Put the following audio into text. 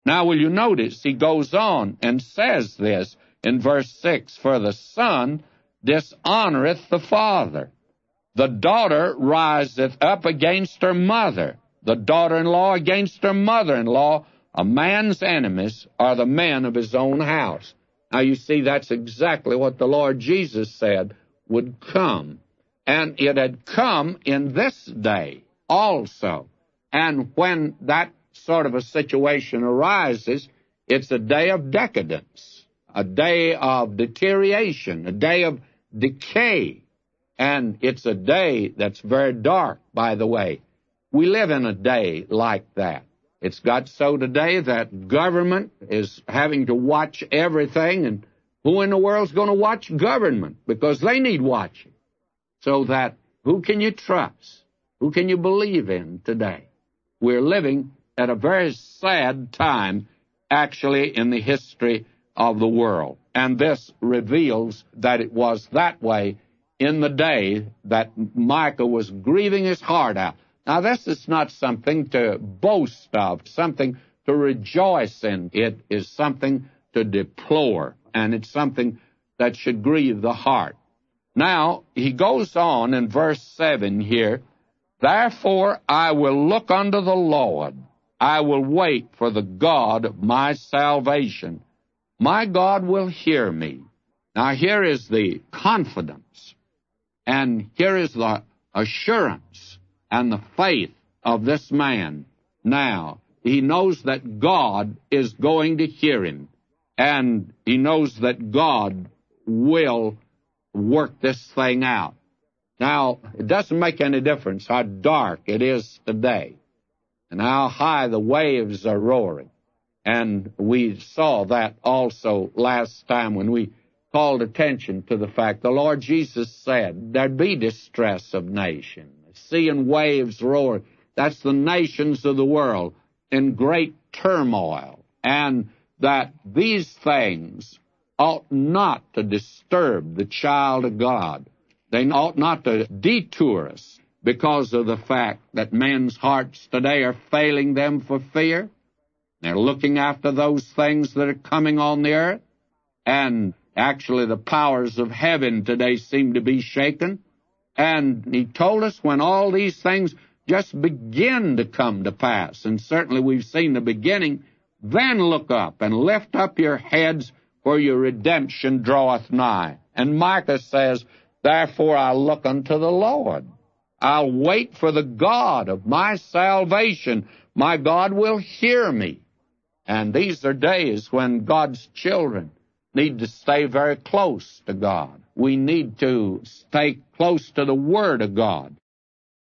Now, will you notice he goes on and says this in verse 6, "For the son dishonoreth the father. The daughter riseth up against her mother. The daughter-in-law against her mother-in-law. A man's enemies are the men of his own house." Now, you see, that's exactly what the Lord Jesus said would come. And it had come in this day also. And when that sort of a situation arises, it's a day of decadence, a day of deterioration, a day of decay. And it's a day that's very dark, by the way. We live in a day like that. It's got so today that government is having to watch everything, and who in the world's going to watch government? Because they need watching. So that who can you trust? Who can you believe in today? We're living at a very sad time, actually, in the history of the world. And this reveals that it was that way in the day that Micah was grieving his heart out. Now, this is not something to boast of, something to rejoice in. It is something to deplore, and it's something that should grieve the heart. Now, he goes on in verse 7 here, "Therefore I will look unto the Lord. I will wait for the God of my salvation. My God will hear me." Now, here is the confidence, and here is the assurance and the faith of this man. Now, he knows that God is going to hear him, and he knows that God will work this thing out. Now, it doesn't make any difference how dark it is today and how high the waves are roaring. And we saw that also last time when we called attention to the fact the Lord Jesus said there'd be distress of nations. Sea and waves roar. That's the nations of the world in great turmoil. And that these things ought not to disturb the child of God. They ought not to detour us because of the fact that men's hearts today are failing them for fear. They're looking after those things that are coming on the earth. And actually the powers of heaven today seem to be shaken. And he told us when all these things just begin to come to pass, and certainly we've seen the beginning, then look up and lift up your heads, for your redemption draweth nigh. And Micah says, "Therefore I'll look unto the Lord. I'll wait for the God of my salvation. My God will hear me." And these are days when God's children need to stay very close to God. We need to stay close to the Word of God.